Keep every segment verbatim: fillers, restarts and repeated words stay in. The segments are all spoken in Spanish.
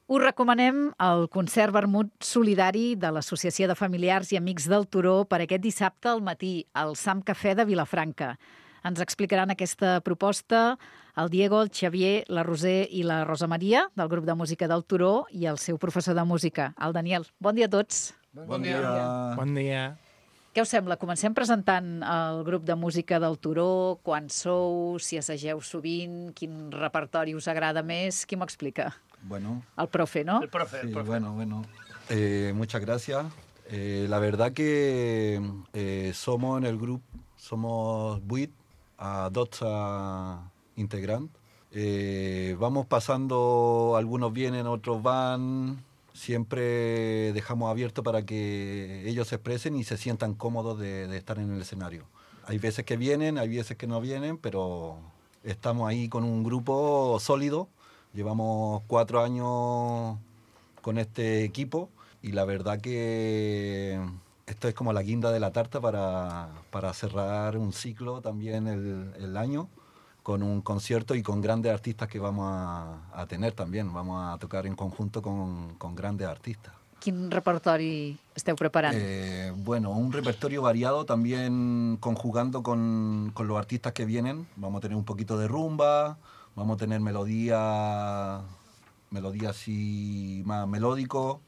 Us recomanem el concert vermut solidari de l'Associació de Familiars i Amics del Turó per aquest dissabte al matí, al Sam Cafè de Vilafranca. Ens explicaran aquesta proposta el Diego, el Xavier, la Roser i la Rosa Maria, del grup de música del Turó, i el seu professor de música, el Daniel. Bon dia a tots. Bon, bon dia. dia. Bon dia. Què us sembla? Comencem presentant el grup de música del Turó, quan sou, si assageu sovint, quin repertori us agrada més. Qui m'ho explica? Bueno. El profe, ¿no? El profe, el sí, profe. Bueno, bueno. Eh, muchas gracias. Eh, la verdad que eh, somos en el grupo, somos vuit a dotze integrantes. Eh, vamos pasando, algunos vienen, otros van. Siempre dejamos abierto para que ellos se expresen y se sientan cómodos de, de estar en el escenario. Hay veces que vienen, hay veces que no vienen, pero estamos ahí con un grupo sólido. Llevamos cuatro años con este equipo y la verdad que esto es como la guinda de la tarta para, para cerrar un ciclo también el, el año con un concierto y con grandes artistas que vamos a, a tener también. Vamos a tocar en conjunto con, con grandes artistas. Quin repertori esteu preparant? Eh, bueno, un repertorio variado también conjugando con, con los artistas que vienen. Vamos a tener un poquito de rumba, vamos a tener melodía, melodía así más melódico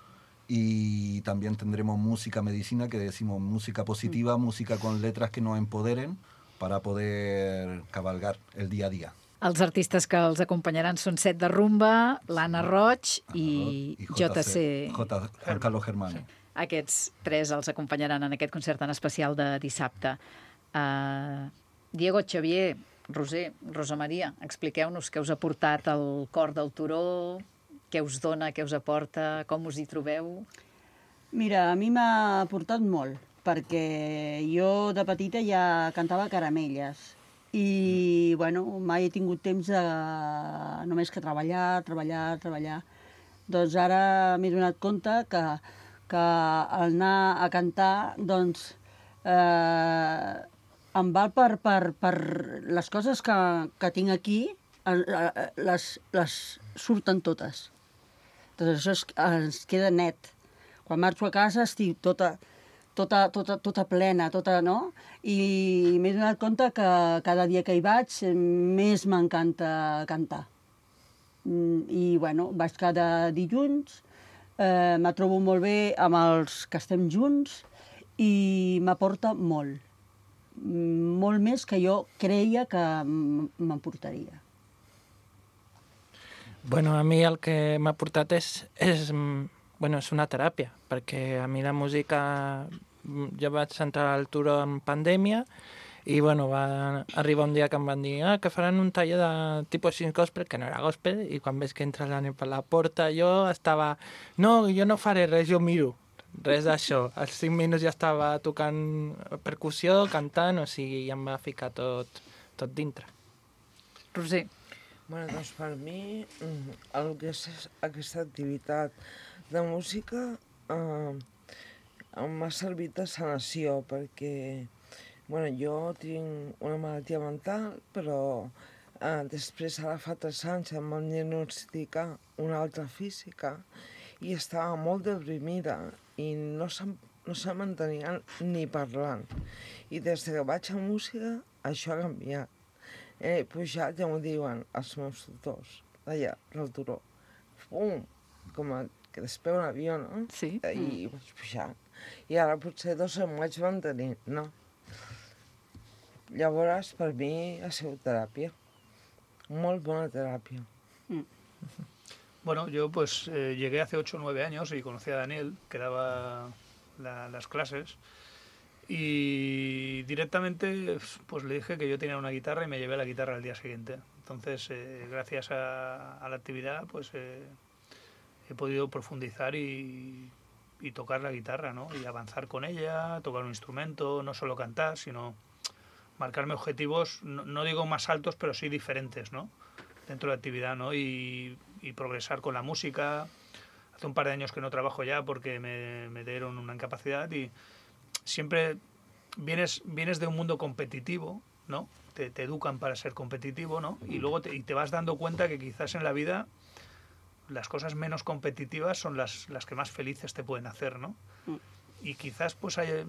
y también tendremos música medicina, que decimos música positiva, mm. música con letras que nos empoderen para poder cabalgar el día a día. Els artistes que els acompanyaran són Set de Rumba, l'Anna Roig i, i J C. J. Juan Carlos Germano. Sí. Aquests tres els acompanyaran en aquest concert tan especial de dissabte. Uh, Diego, Xavier, Roser, Rosa Maria, expliqueu-nos què us ha portat el cor del Turó, què us dona, què us aporta, com us hi trobeu? Mira, a mi m'ha portat molt, perquè jo de petita ja cantava caramelles i, bueno, mai he tingut temps de només que treballar, treballar, treballar. Doncs ara m'he donat compte que, que al anar a cantar, doncs, eh, em val per, per, per les coses que, que tinc aquí, les, les surten totes. Doncs això es, es queda net. Quan marxo a casa estic tota... Tota, tota, tota plena, tota, no? I m'he donat compte que cada dia que hi vaig més m'encanta cantar. I, bueno, vaig cada dilluns, eh, me trobo molt bé amb els que estem junts i m'aporta molt. Molt més que jo creia que m'aportaria. Bueno, a mi el que m'ha portat és... és Bueno, és una teràpia, perquè a mi la música... Jo vaig entrar al Turó en pandèmia i, bueno, va arribar un dia que em van dir ah, que faran un taller de tipus cinc gospel, que no era gospel, i quan veig que entra l'Anna per la porta, jo estava... No, jo no faré res, jo miro. Res d'això. Als cinc minuts ja estava tocant percussió, cantant, o sigui, ja em va ficar tot, tot dintre. Roser. Bueno, doncs per mi, el que és aquesta activitat de música eh, m'ha servit de sanació perquè bueno, jo tinc una malaltia mental, però eh, després, ara fa tres anys, em van diagnosticar una altra física i estava molt deprimida i no se, no se mantenia ni parlant. I des que vaig a música, això ha canviat. He pujat, ja m'ho diuen els meus tutors, d'allà, del Turó. Pum! Com a que despega un avió, no? Sí. I vaig pujar. I ara potser dos em vaig mantenir, no? Llavors, per mi ha sigut teràpia. Molt bona teràpia. Mm. Bueno, yo pues eh, llegué hace ocho o nueve años y conocí a Daniel, que daba la, las clases, y directamente pues le dije que yo tenía una guitarra y me llevé la guitarra al día siguiente. Entonces, eh, gracias a, a la actividad, pues... Eh, he podido profundizar y, y tocar la guitarra, ¿no? Y avanzar con ella, tocar un instrumento, no solo cantar, sino marcarme objetivos, no, no digo más altos, pero sí diferentes, ¿no? Dentro de la actividad, ¿no? Y, y progresar con la música. Hace un par de años que no trabajo ya porque me, me dieron una incapacidad y siempre vienes, vienes de un mundo competitivo, ¿no? Te, te educan para ser competitivo, ¿no? Y luego te, y te vas dando cuenta que quizás en la vida las cosas menos competitivas son las, las que más felices te pueden hacer, ¿no? Mm. Y quizás pues hay,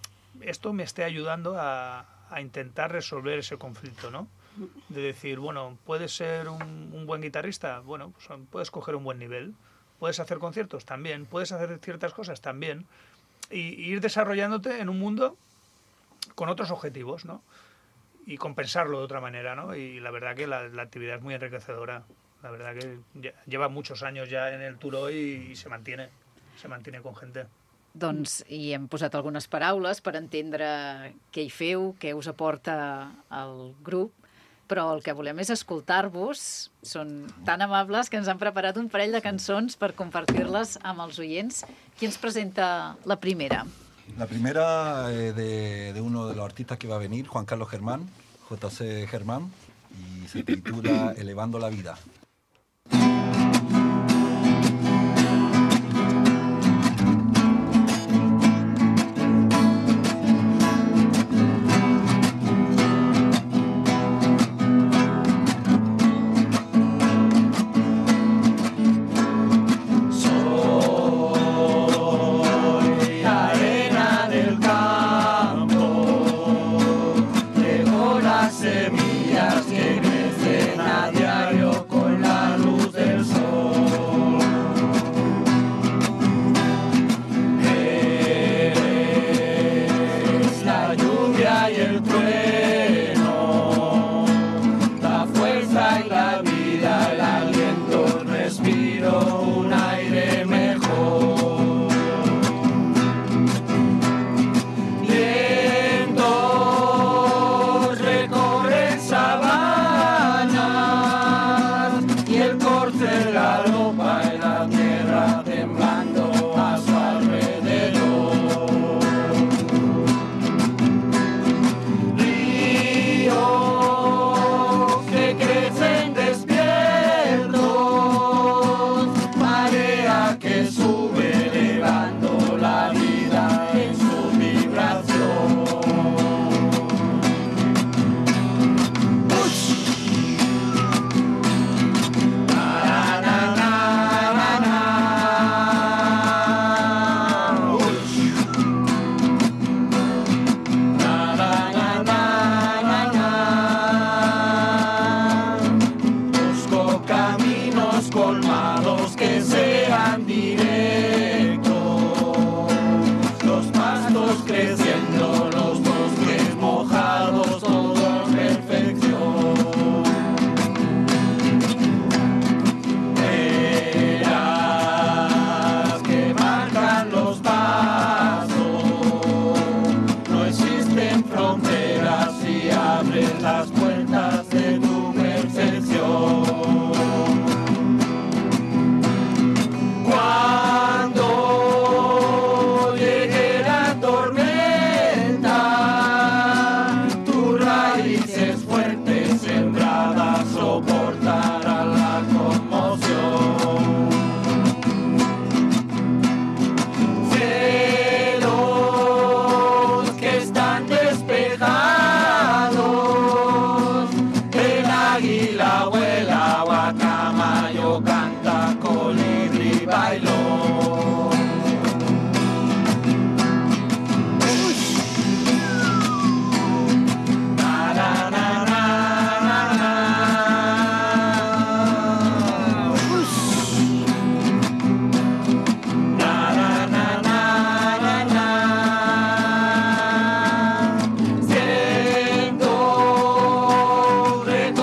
esto me esté ayudando a, a intentar resolver ese conflicto, ¿no? De decir, bueno, ¿puedes ser un, un buen guitarrista? Bueno, pues puedes coger un buen nivel. ¿Puedes hacer conciertos? También. ¿Puedes hacer ciertas cosas? También. Y, y ir desarrollándote en un mundo con otros objetivos, ¿no? Y compensarlo de otra manera, ¿no? Y la verdad que la, la actividad es muy enriquecedora. La verdad que ya, lleva muchos años ya en el Turó i, i se mantiene. Se mantiene con gente. Doncs hi hem posat algunes paraules per entendre què hi feu, què us aporta el grup, però el que volem és escoltar-vos. Són tan amables que ens han preparat un parell de cançons per compartir-les amb els oients. Qui ens presenta la primera? La primera eh, de, de uno de los artistas que va a venir, Juan Carlos Germán, J C Germán, y se titula Elevando la vida.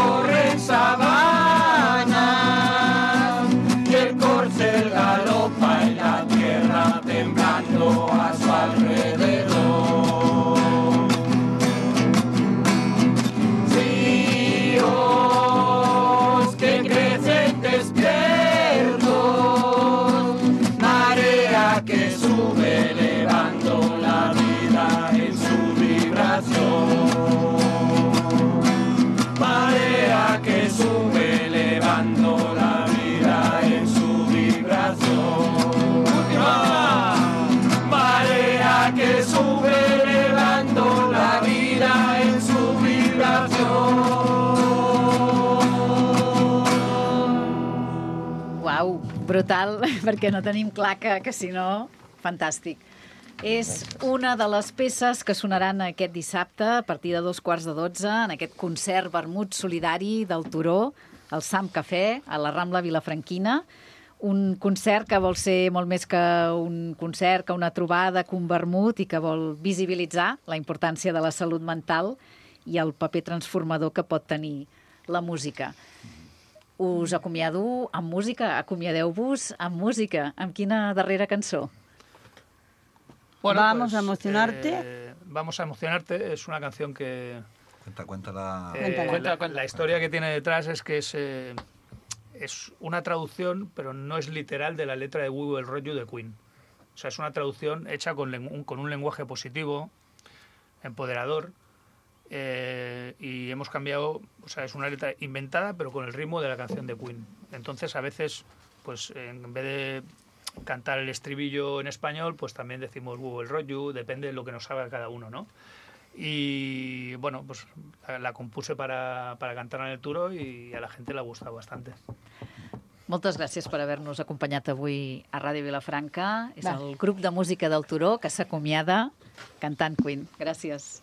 El corcel galopa Brutal, perquè no tenim clar que, que si no, fantàstic. És una de les peces que sonaran aquest dissabte a partir de dos quarts de dotze en aquest concert vermut solidari del Turó, al Sam Cafè, a la Rambla Vilafranquina. Un concert que vol ser molt més que un concert, que una trobada, que un vermut i que vol visibilitzar la importància de la salut mental i el paper transformador que pot tenir la música. Us acomiado amb música, acomiadeu-vos amb música. Amb quina darrera cançó? Bueno, vamos pues, a emocionarte. Eh, vamos a emocionarte es una canción que... Cuenta, cuenta la... Eh, cuenta, cuenta. La historia que tiene detrás es que es, eh, es una traducción, pero no es literal, de la letra de We Will Rock You de Queen. O sea, es una traducción hecha con, un, con un lenguaje positivo, empoderador, eh, y hemos cambiado... O sea, es una letra inventada, pero con el ritmo de la canción de Queen. Entonces, a veces, pues en vez de cantar el estribillo en español, pues también decimos We Will Rock You, depende de lo que nos salga cada uno, ¿no? Y bueno, pues la, la compuse para, para cantar en el Turó i a la gent l'ha gustat bastante. Moltes gràcies per haver-nos acompanyat avui a Ràdio Vilafranca. És el grup de música del Turó que s'acomiada cantant Queen. Gràcies.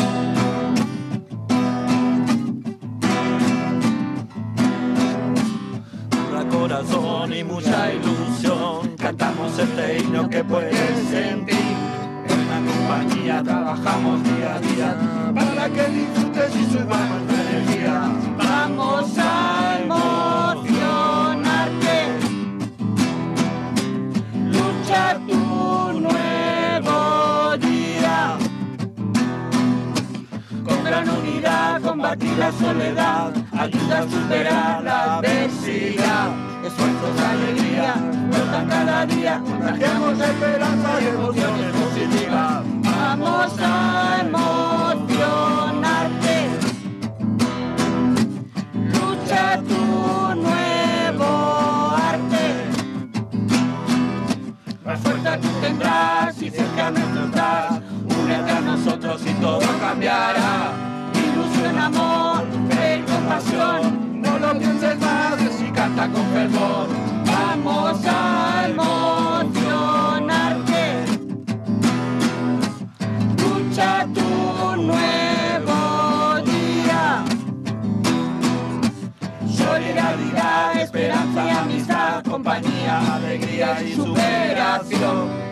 Corazón y mucha ilusión, cantamos este himno que puedes sentir. En la compañía trabajamos día a día para que disfrutes y subamos tu energía. Vamos a emocionarte, lucha tu nuevo día. Con gran unidad combatir la soledad, ayuda a superar la adversidad. Esfuerzos, alegría, brotan cada día, contagiamos esperanza y emociones positivas. Vamos a emocionarte, lucha tu nuevo arte. Más fuerza tú tendrás y cerca nuestro estás. Únete a nosotros y todo cambiará. Ilusión, amor, fe y compasión. No lo pienses más, y canta con fervor. Vamos a emocionarte. Lucha tu nuevo día. Solidaridad, esperanza y amistad, compañía, alegría y superación.